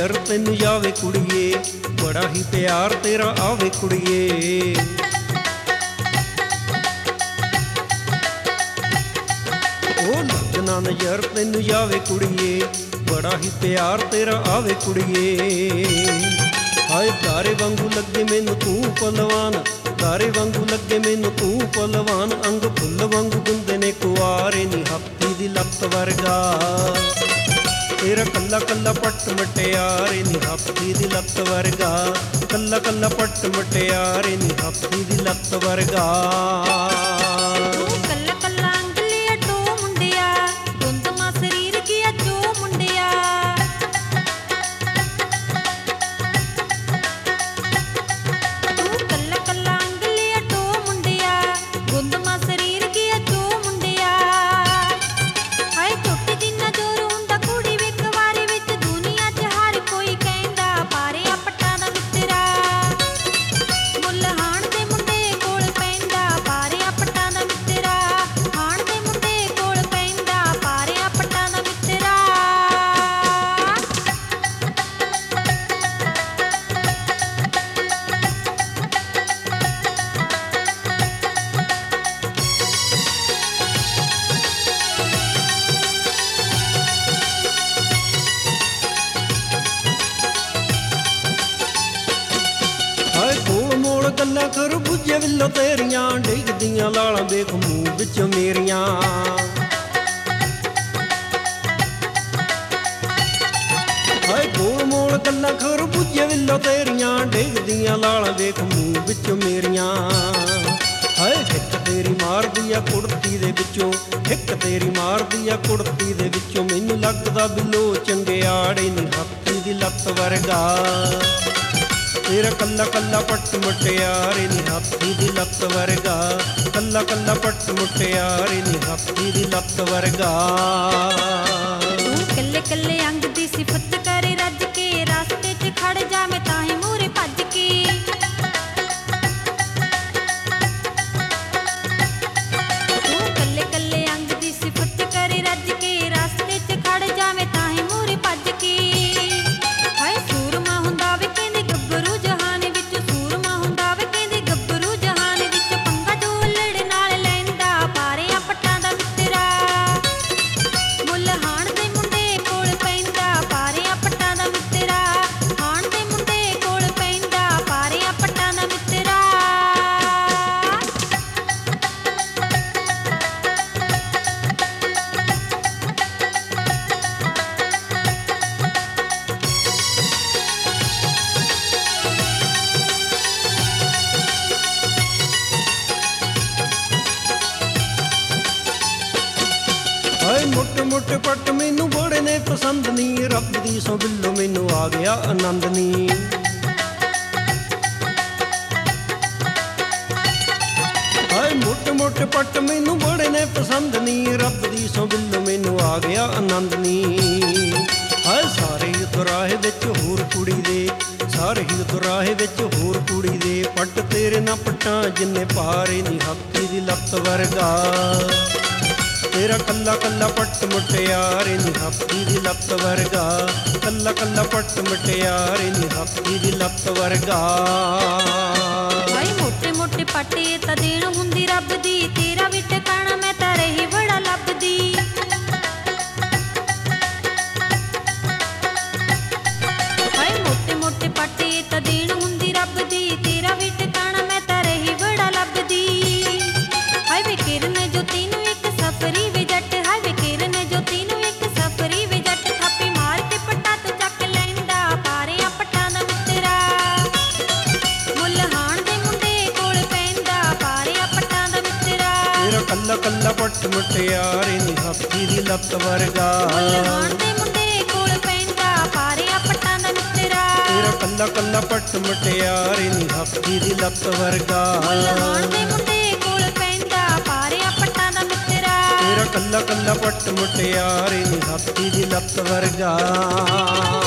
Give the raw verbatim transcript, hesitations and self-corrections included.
ਨਜ਼ਰ ਤੈਨੂੰ ਜਾਵੇ ਕੁੜੀਏ, ਬੜਾ ਹੀ ਪਿਆਰ ਤੇਰਾ ਆਵੇ ਕੁੜੀਏ। ਉਹ ਲੱਗ ਨਾ ਨਜ਼ਰ ਤੈਨੂੰ ਜਾਵੇ ਕੁੜੀਏ, ਬੜਾ ਹੀ ਪਿਆਰ ਤੇਰਾ ਆਵੇ ਕੁੜੀਏ। ਹਾਏ ਤਾਰੇ ਵਾਂਗੂ ਲੱਗੇ ਮੈਨੂੰ ਤੂੰ ਪਲਵਾਨ, ਤਾਰੇ ਵਾਂਗੂ ਲੱਗੇ ਮੈਨੂੰ ਤੂੰ ਪਲਵਾਨ। ਅੰਗ ਫੁੱਲ ਵਾਂਗੂ ਗੁੰਦੇ ਨੇ ਕੁਆਰੇ ਨੀ ਹਾਥੀ ਦੀ ਲੱਤ ਵਰਗਾ, ਤੇਰਾ ਕੱਲਾ ਕੱਲਾ ਪੱਟ ਮਟਿਆਰੇ ਨੀ ਹਾਥੀ ਦੀ ਲੱਤ ਵਰਗਾ, ਕੱਲਾ ਕੱਲਾ ਪੱਟ ਮਟਿਆਰੇ ਨੀ ਹਾਥੀ ਦੀ ਲੱਤ ਵਰਗਾ। ਗੱਲਾਂ ਖਰਬੂਜੇ ਵਿੱਲੋ ਤੇਰੀਆਂ, ਡਿੱਗਦੀਆਂ ਲਾਲਾਂ ਵੇਖ ਮੂੰਹ ਵਿੱਚ ਮੇਰੀਆਂ। ਹਾਏ ਗੋਲ ਮੋਲ ਗੱਲਾਂ ਖਰਬੂਜੇ ਵਿੱਲੋ ਤੇਰੀਆਂ, ਡਿੱਗਦੀਆਂ ਲਾਲਾਂ ਵੇਖ ਮੂੰਹ ਵਿੱਚ ਮੇਰੀਆਂ। ਹਾਏ ਹਿੱਕ ਤੇਰੀ ਮਾਰਦੀ ਆ ਕੁੜਤੀ ਦੇ ਵਿੱਚੋਂ, ਹਿੱਕ ਤੇਰੀ ਮਾਰਦੀ ਆ ਕੁੜਤੀ ਦੇ ਵਿੱਚੋਂ। ਮੈਨੂੰ ਲੱਗਦਾ ਬਿੱਲੋ ਚੰਗਿਆੜੇ ਨੀ ਹਾਥੀ ਦੀ ਲੱਤ ਵਰਗਾ, ਤੇਰਾ ਕੱਲਾ ਕੱਲਾ ਪੱਟ ਮੁਟਿਆਰੇ ਨੀ ਹਾਥੀ ਦੀ ਲੱਤ ਵਰਗਾ, ਕੱਲਾ ਕੱਲਾ ਪੱਟ ਮੁਟਿਆਰੇ ਨੀ ਹਾਥੀ ਦੀ ਲੱਤ ਵਰਗਾ। ਤੂੰ ਕੱਲੇ ਕੱਲੇ ਅੰਗ ਦੀ ਸਿਫਤ ਕਰੇ ਰੱਜ ਕੇ, ਰਾਸਤੇ 'ਚ ਖੜ ਜਾਵੇਂ ਤਾਂ ਹੀ ਮੂਹਰੇ ਭੱਜ ਕੇ। ਤੂੰ ਕੱਲੇ ਕੱਲੇ ਅੰਗ ਦੀ ਸਿਫਤ ਕਰੇ ਰੱਜ ਕੇ, ਰਾਸਤੇ 'ਚ ਖੜ ਜਾਵੇਂ ਤਾਂ ਹੀ ਮੂਹਰੇ ਭੱਜ ਕੇ। ਹਾਏ ਸੂਰਮਾ ਹੁੰਦਾ ਵੇ ਕਹਿੰਦੇ ਗੱਭਰੂ ਜਹਾਨ ਵਿੱਚ, ਸੂਰਮਾ ਹੁੰਦਾ ਵੇ ਕਹਿੰਦੇ ਗੱਭਰੂ ਜਹਾਨ ਵਿੱਚ। ਪੰਗਾ ਢੋਲੜ ਨਾਲ ਲੈਂਦਾ ਪਾਰਿਆਂ ਪੱਟਾਂ ਦਾ ਮਿੱਤਰਾ, ਮੁੱਲ ਹਾਣ ਦੇ ਮੁੰਡੇ ਕੋਲ ਪੈਂਦਾ ਪਾਰਿਆਂ ਪੱਟਾਂ ਦਾ ਮਿੱਤਰਾ, ਹਾਣ ਦੇ ਮੁੰਡੇ ਕੋਲ ਪੈਂਦਾ ਪਾਰਿਆਂ ਪੱਟਾਂ ਦਾ ਮਿੱਤਰਾ। ਹਾਏ ਮੁੱਟ ਮੁੱਟ ਪੱਟ ਮੈਨੂੰ ਬੜੇ ਨੇ ਪਸੰਦ ਨੀ, ਰੱਬ ਦੀ ਸੋ ਬਿੱਲੋ ਮੈਨੂੰ ਆ ਗਿਆ ਆਨੰਦ ਨੀ। ਹਾਏ ਮੁੱਟ ਮੁੱਟ ਪੱਟ ਮੈਨੂੰ ਬੜੇ ਨੇ ਪਸੰਦ ਨੀ, ਰੱਬ ਦੀ ਸੋ ਬਿੱਲੋ ਮੈਨੂੰ ਆ ਗਿਆ ਆਨੰਦ ਨੀ। ਹਾਏ ਸਾਰੇ ਹੀ ਦੁਰਾਹੇ ਵਿੱਚ ਹੋਰ ਕੁੜੀ ਦੇ, ਸਾਰੇ ਹੀ ਦੁਰਾਹੇ ਵਿੱਚ ਹੋਰ ਕੁੜੀ ਦੇ। ਪੱਟ ਤੇਰੇ ਨਾ ਪੱਟਾਂ ਜਿੰਨੇ ਪਾਰੇ ਨੀ ਹਾਥੀ ਦੀ ਲੱਤ ਵਰਗਾ, ਤੇਰਾ ਕੱਲਾ ਕੱਲਾ ਪੱਟ ਮੁਟਿਆਰੇ ਨੀ ਹਾਥੀ ਦੀ ਲੱਤ ਵਰਗਾ, ਕੱਲਾ ਕੱਲਾ ਪੱਟ ਮੁਟਿਆਰੇ ਨੀ ਹਾਥੀ ਦੀ ਲੱਤ ਵਰਗਾ। ਹਾਏ ਮੋਟੇ ਮੋਟੇ ਪੱਟੇ ਤਾਂ ਦੇਣ ਹੁੰਦੀ ਰੱਬ ਦੀ, ਤੇਰਾ ਵੀ ਟਿਕਾਣਾ ਮੈਂ ਤਾਂ ਰਹੀ ਬੜਾ ਲੱਭਦੀ। ਹਾਏ ਮੋਟੇ ਮੋਟੇ ਪੱਟੇ ਤਾਂ ਦੇਣ ਹੁੰਦੀ ਰੱਬ ਦੀ, ਤੇਰਾ ਵੀ ਟਿਕਾਣਾ ਮੈਂ ਤਾਂ ਰਹੀ ਬੜਾ ਲੱਭਦੀ। ਹਾਏ ਵੇ ਕਿਰਨ ਜੋ ਤੈਨੂੰ ਇੱਕ ਸਫਰੀ ਵੇ ਜੱਟ, ਹਾਏ ਵੇ ਕਿਰਨ ਜੋ ਤੈਨੂੰ ਇੱਕ ਸਫਰੀ ਵੇ ਜੱਟ। ਥਾਪੀ ਮਾਰ ਕੇ ਪੱਟਾ ਤੂੰ ਚੱਕ ਲੈਂਦਾ ਪਾਰਿਆਂ ਪੱਟਾਂ ਦਾ ਮਿੱਤਰਾ, ਮੁੱਲ ਹਾਣ ਦੇ ਮੁੰਡੇ ਕੋਲ ਪੈਂਦਾ ਪਾਰਿਆਂ ਪੱਟਾਂ ਦਾ ਮਿੱਤਰਾ। ਤੇਰਾ ਕੱਲਾ ਕੱਲਾ ਪੱਟ ਮੁਟਿਆਰੇ ਨੀ ਹਾਥੀ ਦੀ ਲੱਤ ਵਰਗਾ, ਮੁੱਲ ਹਾਣ ਦੇ ਮੁੰਡੇ ਕੋਲ ਪੈਂਦਾ ਪਾਰਿਆਂ ਪੱਟਾਂ ਦਾ ਮਿੱਤਰਾ। ਤੇਰਾ ਕੱਲਾ ਕੱਲਾ ਪੱਟ ਮੁਟਿਆਰੇ ਨੀ ਹਾਥੀ ਦੀ ਲੱਤ ਵਰਗਾ, ਮੁੱਲ ਹਾਣ ਦੇ ਮੁੰਡੇ ਕੋਲ ਪੈਂਦਾ ਪਾਰਿਆਂ ਪੱਟਾਂ ਦਾ ਮਿੱਤਰਾ। ਤੇਰਾ ਕੱਲਾ ਕੱਲਾ ਪੱਟ ਮੁਟਿਆਰੇ ਨੀ ਹਾਥੀ ਦੀ ਲੱਤ ਵਰਗਾ।